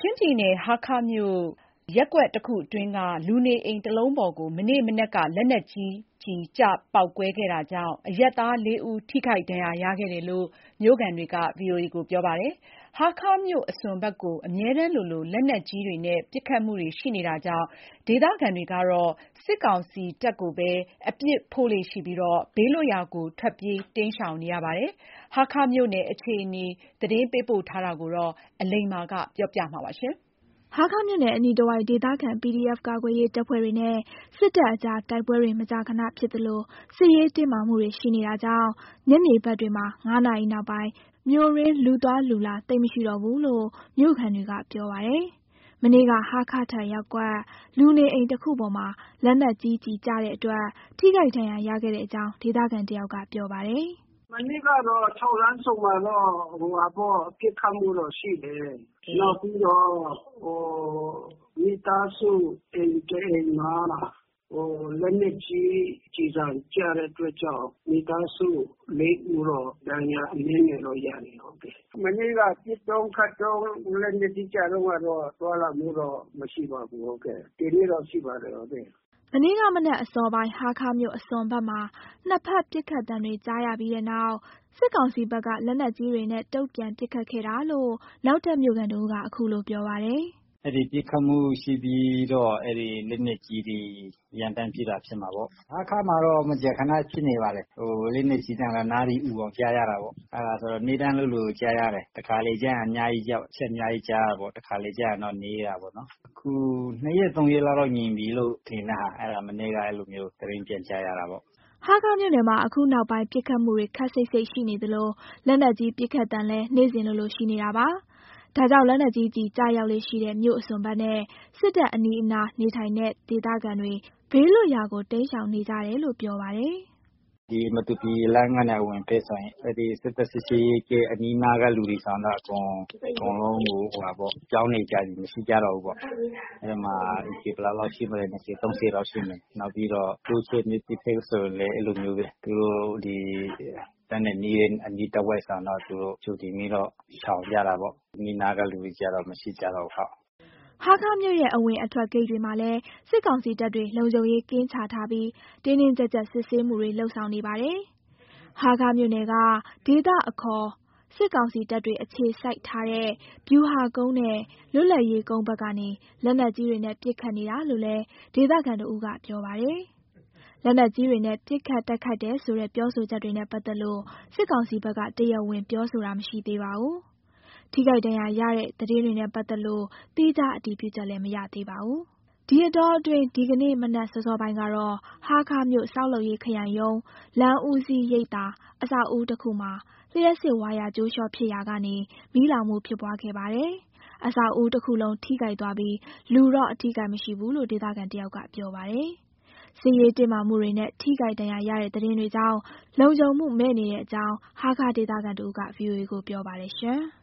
ချင်းပြည်နယ်ဟားခါးမြို့ရပ်ကွက်တစ်ခုအတွင်းကလူနေအိမ်တစ်လုံးပေါ်ကိုမနေ့မနက်ကလက်နက်ကြီးကျပေါက်ကွဲခဲ့တာကြောင့်အရပ်သား 4 ဦးထိခိုက်ဒဏ်ရာရခဲ့တယ်လို့မြို့ခံတွေက VOA ကိုပြောပါတယ်။ဟားခါးမြို့အစွန်ဘက်ကိုအမြဲတမ်းလိုလက်နက်ကြီးတွေနဲ့ပစ်ခတ်မှုတွေရှိနေတာကြောင့်ဒေသခံတွေကတော့စစ်ကောင်စီတပ်ကိုပဲအပြစ်ဖို့လေ့ရှိပြီးဘေးလွတ်ရာကိုထွက်ပြေးတိမ်းရှောင်နေရပါတယ်။ဟားခါးမြို့နယ်အခြေအနေသတင်းပေးပို့ထားတာကိုအလိမ္မာကပြောပြပါမယ်။ဟားခါးမြို့နယ်အနီးတစ်ဝိုက်ဒေသခံ PDF ကာကွယ်ရေးတပ်ဖွဲ့တွေနဲ့စစ်တပ်အကြားတိုက်ပွဲတွေမကြာခဏဖြစ်သလိုစစ်ရေးတင်းမာမှုတွေရှိနေတာကြောင့်ညနေဘက်တွေမှာ9 နာရီနောက်ပိုင်းမြို့တွင်းလူသွားလူလာသိပ်မရှိတော့ဘူးလို့မြို့ခံတွေကပြောပါတယ်။မနေ့ကဟားခါးထန်ရပ်ကွက်လူနေအိမ်တစ်ခုပေါ်မှာလက်နက်ကြီးကျည်ကျတဲ့အတွက်ထိခိုက်ဒဏ်ရာရခဲ့တဲ့အကြောင်းဒေသခံတစ်ယောက်ကပြောပါတယ်။မနေ့ကတော့6 လမ်းဆုံမှာတော့ပစ်ခတ်မှုတော့ရှိတယ်။နောက်ပြီးတော့မိသားစုအိမ်တစ်အိမ်မှာလက်နက်ကြီးကျည်ဆံကျတဲ့အတွက်ကြောင့်မိသားစု 4 ဦးတော့ဒဏ်ရာအနည်းငယ်တော့ရတယ်ဟုတ်တယ်။မနေ့ကပစ်တုန်းခတ်တုန်းလက်နက်ကြီးကျတုန်းကတော့သွားလာမှုတော့မရှိပါဘူးဟုတ်ကဲ့။ဒီနေ့တော့ရှိပါတယ်ဟုတ်ကဲ့။မနေ့ကမနက်အစောပိုင်းဟားခါးမြို့အစွန်ဘက်မှာနှစ်ဖက်ပစ်ခတ်သံတွေကြားရပြီးတဲ့နောက်စစ်ကောင်စီဘက်ကလက်နက်ကြီးတွေနဲ့တုံ့ပြန်ပစ်ခတ်ခဲ့တာလို့နောက်ထပ်မြို့ခံတစ်ဦးကအခုလိုပြောပါတယ်။ပစ်ခတ်မှုရှိပြီးတော့လက်နက်ကြီးတွေရမ်းသမ်းပစ်တာဖြစ်မှာပေါ့။ဟားခါးမှာတော့မကြာခဏဖြစ်နေပါတယ်။လက်နက်ကြီးသံကနားတွေအူအောင်ကြားရတာပေါ့။အဲ့ဒါဆိုတော့နေ့တိုင်းလိုလိုကြားရတယ်။တခါလေကျရင်အများကြီးကြောက်ချက်အများကြီးကြားရတာပေါ့။တခါလေကျရင်တော့နည်းတာပေါ့နော်။အခု2 ရက် 3 ရက်လောက်တော့ငြိမ်ပြီလို့ထင်တာအဲ့ဒါမနေ့ကအဲ့လိုမျိုးသတင်းပြန်ကြားရတာပေါ့။ဟားခါးမြို့နယ်မှာအခုနောက်ပိုင်းပစ်ခတ်မှုတွေခပ်စိပ်စိပ်ရှိနေသလိုလက်နက်ကြီးပစ်ခတ်သံလည်းနေ့စဉ်လိုရှိနေတာပါ။ဒါကြောင့်လက်နက်ကြီးကျည်ကျရောက်လေ့ရှိတဲ့မြို့အစွန်ဘက်နဲ့စစ်တပ်အနီးအနားနေထိုင်တဲ့ဒေသခံတွေဘေးလွတ်ရာကိုတိမ်းရှောင်နေကြတယ်လို့ပြောပါတယ်။ဒီမတူပီလမ်းကနေဝင်ဖက်ဆိုရင်စစ်တပ်စစ်ဆေးရေးဂိတ်အနီးနားကလူတွေဆိုတော့အကုန်လုံးကိုပြောင်းနေကြပြီမရှိကြတော့ဘူးပေါ့။အဲ့မှာအိမ်ခြေဘယ်လောက်လောက်ရှိမလဲ20 30 လောက်ရှိမယ်။နောက်ပြီးတော့တိုးချဲ့မြစ်တီဘက်ဆိုလည်းအဲ့လိုမျိုးပဲသူတို့ဒီတပ်နဲ့နီးတဲ့အနီးတစ်ဝိုက်ဆိုတော့သူတို့ကြိုတင်ပြီးတော့ရှောင်ကြတာပေါ့။အနီးနားကလူတွေကျတော့မရှိကြတော့ဘူးဟုတ်။ဟားခါးမြို့ရဲ့အဝင်အထွက်ဂိတ်တွေမှာလည်းစစ်ကောင်စီတပ်တွေလုံခြုံရေးကင်းချထားပြီးတင်းတင်းကြပ်ကြပ်စစ်ဆေးမှုတွေလုပ်ဆောင်နေပါတယ်။ဟားခါးမြို့နယ်ကဒေသအခေါ်စစ်ကောင်စီတပ်တွေအခြေစိုက်ထားတဲ့ဗျူဟာကုန်းနဲ့လွတ်လပ်ရေးကုန်းဘက်ကနေလက်နက်ကြီးတွေနဲ့ပစ်ခတ်နေတာလို့လည်းဒေသခံတစ်ဦးကပြောပါတယ်။လက်နက်ကြီးတွေနဲ့ပစ်ခတ်တိုက်ခိုက်တယ်ဆိုတဲ့ပြောဆိုချက်တွေနဲ့ပတ်သက်လို့စစ်ကောင်စီဘက်ကတရားဝင်ပြောဆိုတာမရှိသေးပါဘူး။ထိခိုက်ဒဏ်ရာရတဲ့သတင်းတွေနဲ့ပတ်သက်လို့သီးခြားအတည်ပြုချက်လည်းမရသေးပါဘူး။ဒီအတောအတွင်းဒီကနေ့မနက်စောစောပိုင်းကတော့ဟားခါးမြို့ဆောက်လုပ်ရေးခရိုင်ရုံးလမ်းဦးစီးရိပ်သာအဆောက်အဦးတစ်ခုမှာလျှပ်စစ်ဝါယာကြိုးရှော့ဖြစ်ရာကနေမီးလောင်မှုဖြစ်ပွားခဲ့ပါတယ်။အဆောက်အဦးတစ်ခုလုံးထိခိုက်သွားပြီးလူတော့အထိအခိုက်မရှိဘူးလို့ဒေသခံတစ်ယောက်ကပြောပါတယ်။စစ်ရေးတင်းမာမှုတွေနဲ့ထိခိုက်ဒဏ်ရာရတဲ့သတင်းတွေကြောင့်လုံခြုံမှုမဲ့နေတဲ့အကြောင်းဟားခါးဒေသခံတစ်ဦးက VOA ကိုပြောပါတယ်ရှင်။